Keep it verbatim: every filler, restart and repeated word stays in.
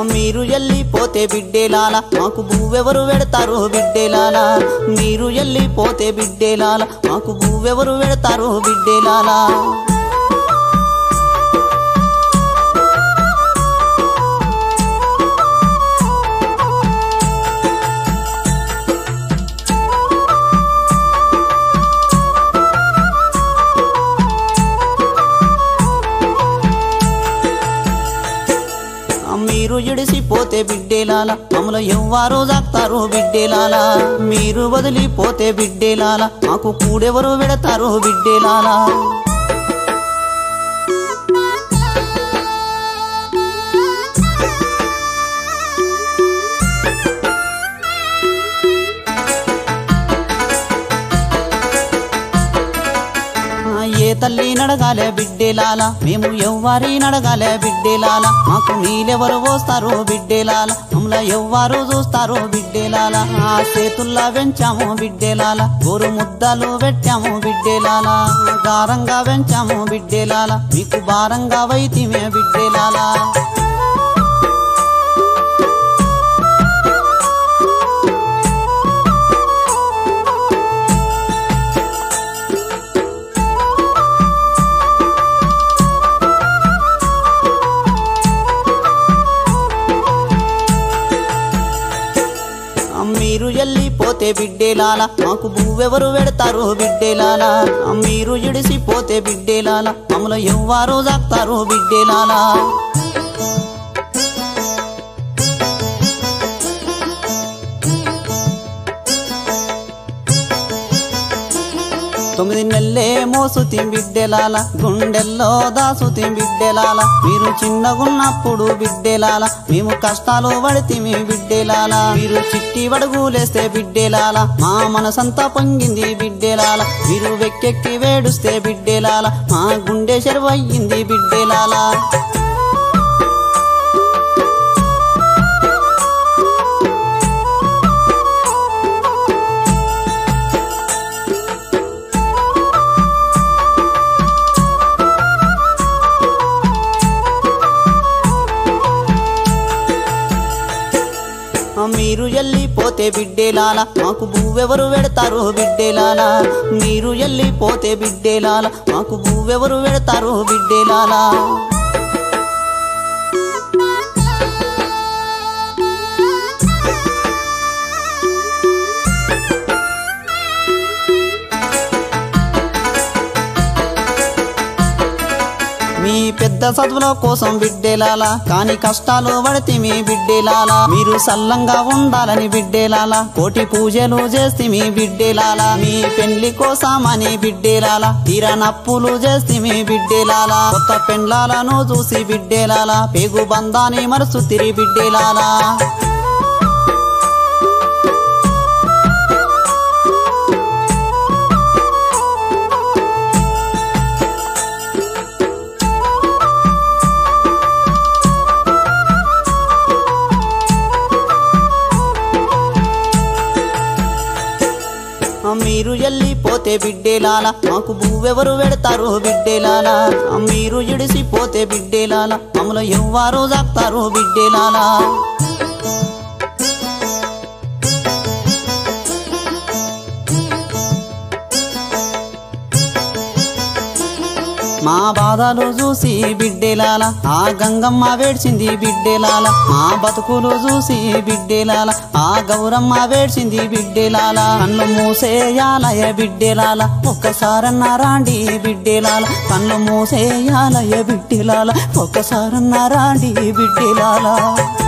మీరు ఎల్లిపోతే బిడ్డేలాల మాకు భూవెవరు పెడతారు బిడ్డేలాల మీరు ఎల్లిపోతే బిడ్డేలాల మాకు భూవెవరు పెడతారు బిడ్డేలాల మీరు ఇడిసిపోతే బిడ్డేలాల మమ్మల ఎవ్వారో జాక్తారు బిడ్డేలాల మీరు వదిలిపోతే బిడ్డేలాల మాకు కూడెవరు పెడతారు బిడ్డేలాల ఏ తల్లి నడగాలే బిడ్డేలాల మేము ఎవ్వారి నడగాలే బిడ్డేలాల మాకు నీళ్ళెవరు పోస్తారు బిడ్డేలాల మమ్మల ఎవ్వారు చూస్తారు బిడ్డేలాల ఆ చేతుల్లా పెంచాము బిడ్డేలాల గోరు ముద్దలు పెట్టాము బిడ్డేలాల గారంగా పెంచాము బిడ్డేలాల మీకు భారంగా వైతిమే బిడ్డేలాల మీరు ఎల్లిపోతే బిడ్డేలాల మాకు భూవెవరు పెడతారు బిడ్డేలాల మీరు ఇడిసిపోతే బిడ్డేలాల మమ్మల ఎవ్వారో జాక్తారు బిడ్డేలాల తొమ్మిది నెల్లే మోసుతి బిడ్డేలాల గుండెల్లో దాసుతి బిడ్డేలాల మీరు చిన్నగున్నప్పుడు బిడ్డేలాల మేము కష్టాలు పడితిమి బిడ్డేలాల మీరు చిట్టి వడుగులేస్తే బిడ్డేలాల మా మనసంతా పొంగింది బిడ్డేలాల మీరు వెక్కెక్కి వేడుస్తే బిడ్డేలాల మా గుండె చెరువయ్యింది బిడ్డేలాల మీరు ఎల్లిపోతే బిడ్డేలాల మాకు భూవెవరు పెడతారు బిడ్డేలాల మీరు ఎల్లిపోతే బిడ్డేలాల మాకు భూవెవరు పెడతారు బిడ్డేలాల మీ పెద్ద చదువుల కోసం బిడ్డేలాల కాని కష్టాలు పడితిమి బిడ్డేలాల మీరు సల్లంగా ఉండాలని బిడ్డేలాల కోటి పూజలు చేస్తిమి బిడ్డేలాల మీ పెండ్లి కోసమని బిడ్డేలాల తీరనప్పులు చేస్తిమి బిడ్డేలాల కొత్త పెండ్లాలను చూసి బిడ్డేలాల పేగు బంధాన్ని మరుసు తిరి బిడ్డేలాల మీరు ఎల్లిపోతే బిడ్డేలాల మాకు భూవెవరు పెడతారు బిడ్డేలాల మీరు ఇడిసిపోతే బిడ్డేలాల మమ్మల ఎవ్వారో జాక్తారు బిడ్డేలాల మా బాధలు చూసి బిడ్డేలాల ఆ గంగమ్మ వేడ్చింది బిడ్డేలాల మా బతుకులు చూసి బిడ్డేలాల ఆ గౌరమ్మ వేడ్చింది బిడ్డేలాల కన్ను మూసేయాలయ బిడ్డేలాల ఒక్కసారన్న రాండి బిడ్డేలాల కన్ను మూసేయాలయ బిడ్డేలాల ఒక్కసారన్న రాండి బిడ్డేలాల